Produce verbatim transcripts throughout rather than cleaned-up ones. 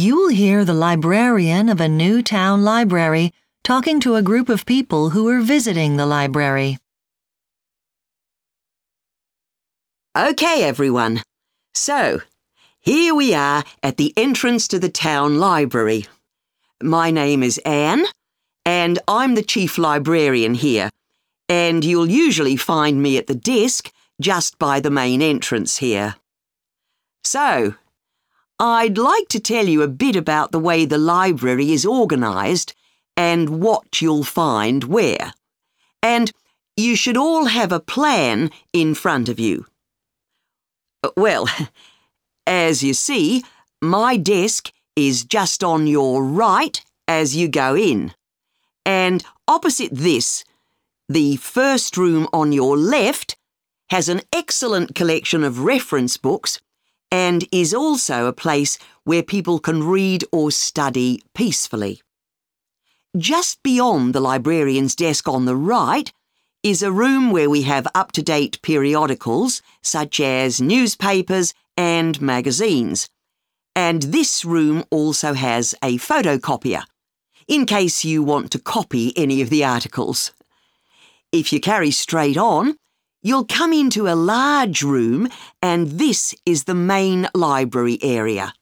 You'll hear the librarian of a new town library talking to a group of people who are visiting the library. Okay, everyone. So, here we are at the entrance to the town library. My name is Anne, and I'm the chief librarian here, and you'll usually find me at the desk just by the main entrance here. So, I'd like to tell you a bit about the way the library is organised and what you'll find where. And you should all have a plan in front of you. Well, as you see, my desk is just on your right as you go in. And opposite this, the first room on your left has an excellent collection of reference books and is also a place where people can read or study peacefully. Just beyond the librarian's desk on the right is a room where we have up-to-date periodicals such as newspapers and magazines. And this room also has a photocopier, in case you want to copy any of the articles. If you carry straight on, you'll come into a large room, and this is the main library area.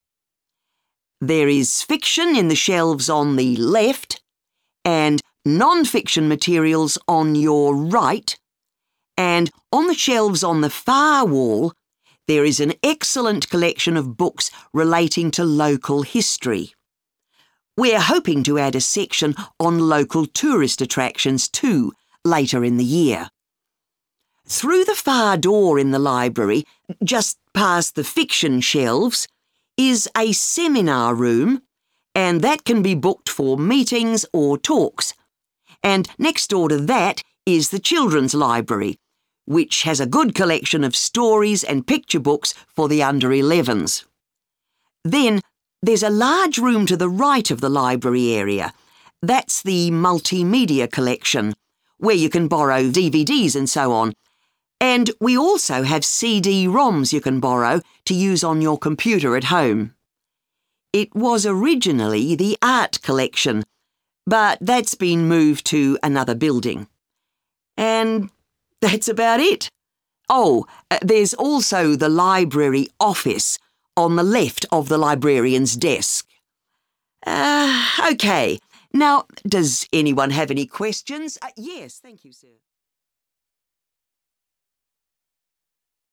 There is fiction in the shelves on the left, and non-fiction materials on your right, and on the shelves on the far wall, there is an excellent collection of books relating to local history. We're hoping to add a section on local tourist attractions too, later in the year. Through the far door in the library, just past the fiction shelves, is a seminar room, and that can be booked for meetings or talks. And next door to that is the children's library, which has a good collection of stories and picture books for the under elevens. Then there's a large room to the right of the library area. That's the multimedia collection, where you can borrow D V Ds and so on. And we also have C D ROMs you can borrow to use on your computer at home. It was originally the art collection, but that's been moved to another building. And that's about it. Oh, there's also the library office on the left of the librarian's desk. Uh, okay. Now, does anyone have any questions? Uh, yes, thank you, sir.